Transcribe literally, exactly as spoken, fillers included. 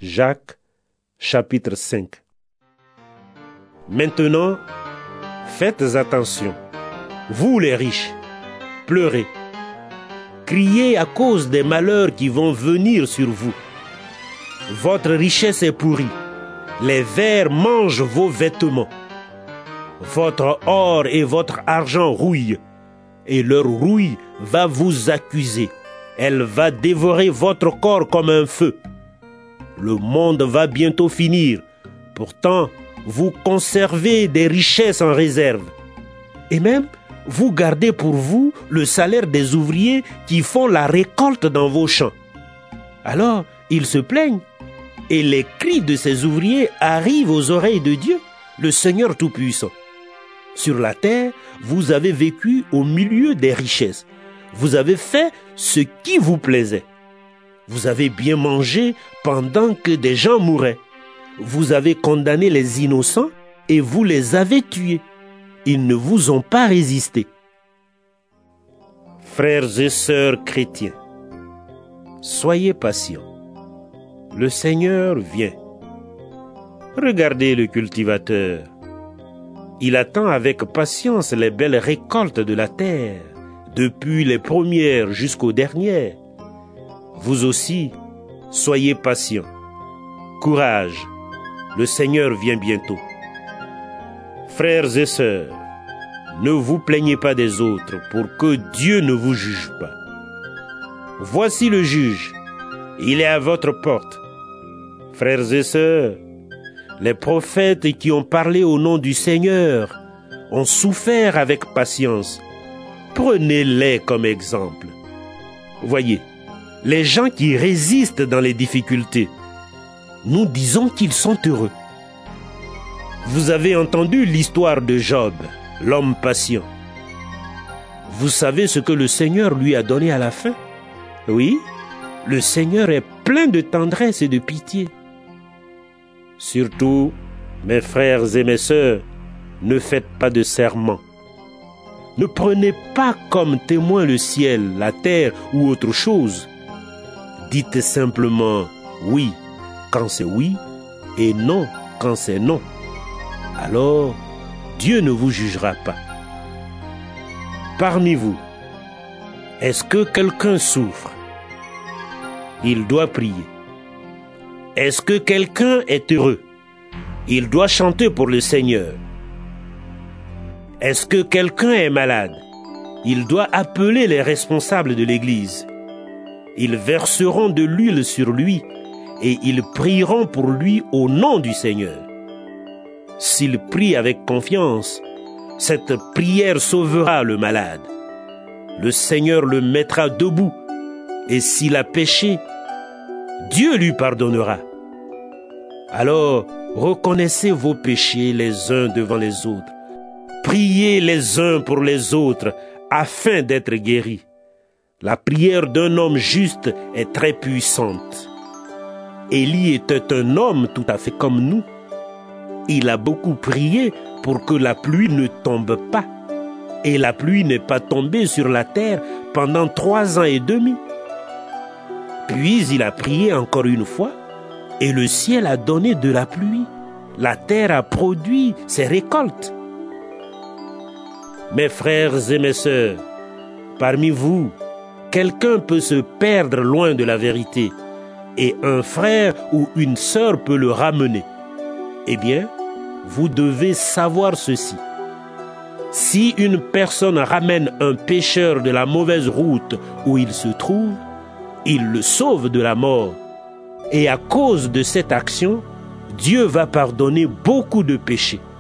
Jacques, chapitre cinq. Maintenant, faites attention, vous les riches, pleurez, criez à cause des malheurs qui vont venir sur vous. Votre richesse est pourrie, les vers mangent vos vêtements. Votre or et votre argent rouillent, et leur rouille va vous accuser. Elle va dévorer votre corps comme un feu. Le monde va bientôt finir. Pourtant, vous conservez des richesses en réserve. Et même, vous gardez pour vous le salaire des ouvriers qui font la récolte dans vos champs. Alors, ils se plaignent. Et les cris de ces ouvriers arrivent aux oreilles de Dieu, le Seigneur Tout-Puissant. Sur la terre, vous avez vécu au milieu des richesses. Vous avez fait ce qui vous plaisait. Vous avez bien mangé pendant que des gens mouraient. Vous avez condamné les innocents et vous les avez tués. Ils ne vous ont pas résisté. Frères et sœurs chrétiens, soyez patients. Le Seigneur vient. Regardez le cultivateur. Il attend avec patience les belles récoltes de la terre, depuis les premières jusqu'aux dernières. Vous aussi, soyez patients. Courage, le Seigneur vient bientôt. Frères et sœurs, ne vous plaignez pas des autres pour que Dieu ne vous juge pas. Voici le juge, il est à votre porte. Frères et sœurs, les prophètes qui ont parlé au nom du Seigneur ont souffert avec patience. Prenez-les comme exemple. Voyez, les gens qui résistent dans les difficultés, nous disons qu'ils sont heureux. Vous avez entendu l'histoire de Job, l'homme patient. Vous savez ce que le Seigneur lui a donné à la fin? Oui, le Seigneur est plein de tendresse et de pitié. Surtout, mes frères et mes sœurs, ne faites pas de serment. Ne prenez pas comme témoin le ciel, la terre ou autre chose. Dites simplement oui quand c'est oui et non quand c'est non. Alors, Dieu ne vous jugera pas. Parmi vous, est-ce que quelqu'un souffre? Il doit prier. Est-ce que quelqu'un est heureux? Il doit chanter pour le Seigneur. Est-ce que quelqu'un est malade? Il doit appeler les responsables de l'Église. Ils verseront de l'huile sur lui et ils prieront pour lui au nom du Seigneur. S'il prie avec confiance, cette prière sauvera le malade. Le Seigneur le mettra debout et s'il a péché, Dieu lui pardonnera. Alors, reconnaissez vos péchés les uns devant les autres. Priez les uns pour les autres afin d'être guéris. La prière d'un homme juste est très puissante. Élie était un homme tout à fait comme nous. Il a beaucoup prié pour que la pluie ne tombe pas. Et la pluie n'est pas tombée sur la terre pendant trois ans et demi. Puis il a prié encore une fois, et le ciel a donné de la pluie. La terre a produit ses récoltes. Mes frères et mes sœurs, parmi vous, quelqu'un peut se perdre loin de la vérité, et un frère ou une sœur peut le ramener. Eh bien, vous devez savoir ceci. Si une personne ramène un pécheur de la mauvaise route où il se trouve, il le sauve de la mort. Et à cause de cette action, Dieu va pardonner beaucoup de péchés.